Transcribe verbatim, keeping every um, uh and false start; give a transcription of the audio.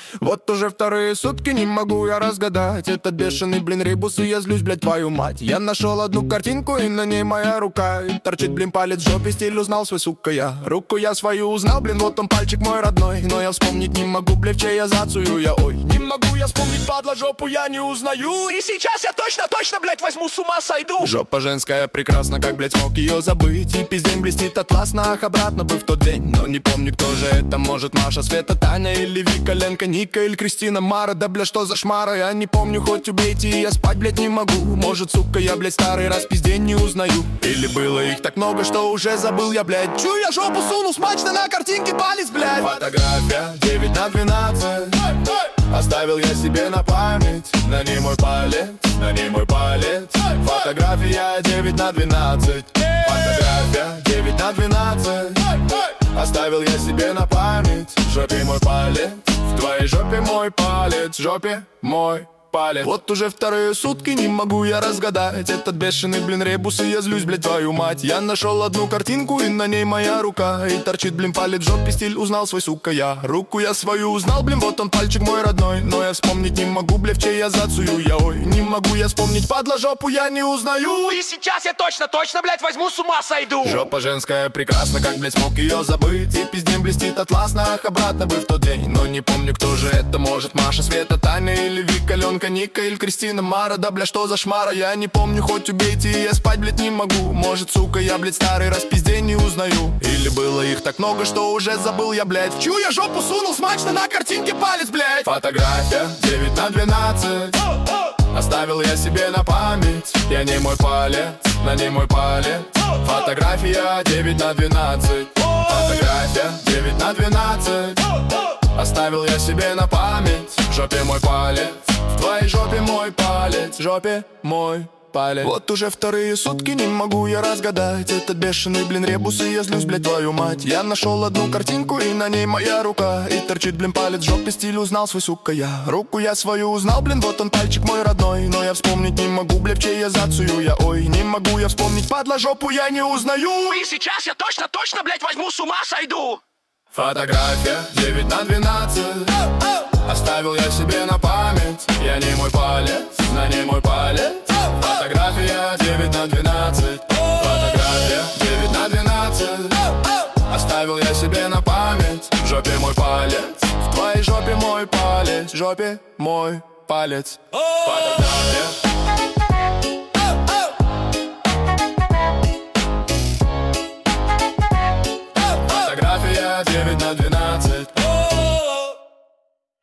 Вот уже вторые сутки не могу я разгадать этот бешеный, блин, ребус, и я злюсь, блядь, твою мать. Я нашел одну картинку, и на ней моя рука, и торчит, блин, палец в жопе, стиль узнал свой, сука, я. Руку я свою узнал, блин, вот он пальчик мой родной, но я вспомнить не могу, блядь, чей я зацую я, ой. Не могу я вспомнить, падла, жопу я не узнаю, и сейчас я точно-точно, блядь, возьму, с ума сойду. Жопа женская прекрасна, как, блядь, смог ее забыть, и пиздень блестит атласно, ах, обратно бы в тот день. Но не помню, кто же это, может, Маша, Света, Таня, или Вика, Ленка, Ника, или Кристина, Мара, да, бля, что за шмара, я не помню, хоть убейте, и я спать, блядь, не могу. Может, сука, я, блядь, старый раз пиздень не узнаю, или было их так много, что уже забыл я, блядь. Чую, я жопу сунул смачно на картинке палец, блядь. Фотография девять на двенадцать, оставил я себе на память, на ней мой палец, на ней мой палец. Фотография девять на двенадцать, фотография девять на двенадцать, оставил я себе на память, в жопе мой палец, в твоей жопе мой палец, в жопе мой палец. Вот уже вторые сутки не могу я разгадать этот бешеный, блин, ребус, и я злюсь, блядь, твою мать. Я нашел одну картинку, и на ней моя рука, и торчит, блин, палец в жопе, стиль узнал свой, сука, я. Руку я свою узнал, блин, вот он пальчик мой родной, но я вспомнить не могу, блядь, в чей я зацую я, ой. Не могу я вспомнить, падла, жопу я не узнаю, и сейчас я точно-точно, блядь, возьму, с ума сойду. Жопа женская прекрасна, как, блядь, смог ее забыть, и пиздень блестит атласно, ах, обратно бы в тот день. Но не помню, кто же это, может, Маша, Света, Таня, или Вика, Ленка, Ника, или Кристина, Мара, да, бля, что за шмара, я не помню, хоть убейте, и я спать, блядь, не могу. Может, сука, я, блядь, старый раз пиздень не узнаю, или было их так много, что уже забыл я, блядь. В чью я жопу сунул смачно на картинке палец, блядь. Фотография девять на двенадцать, оставил я себе на память, я не мой палец, на ней мой палец. Фотография девять на двенадцать, фотография девять на двенадцать, оставил я себе на память, в жопе мой палец, в твоей жопе мой палец, в жопе мой палец. Вот уже вторые сутки не могу я разгадать этот бешеный, блин, ребус, и я злюсь, блядь, твою мать. Я нашел одну картинку, и на ней моя рука, и торчит, блин, палец в жопе, стиль узнал свой, сука, я. Руку я свою узнал, блин, вот он пальчик мой родной, но я вспомнить не могу, блядь, в чей я зацую я, ой. Не могу я вспомнить, падла, жопу я не узнаю, и сейчас я точно-точно, блядь, возьму, с ума сойду. Фотография девять на двенадцать, оставил я себе на память, я не мой палец, на ней мой палец. Фотография девять на двенадцать, фотография девять на двенадцать, оставил я себе на память, в жопе мой палец, в твоей жопе мой палец, в жопе мой палец. Фотография. девять на двенадцать.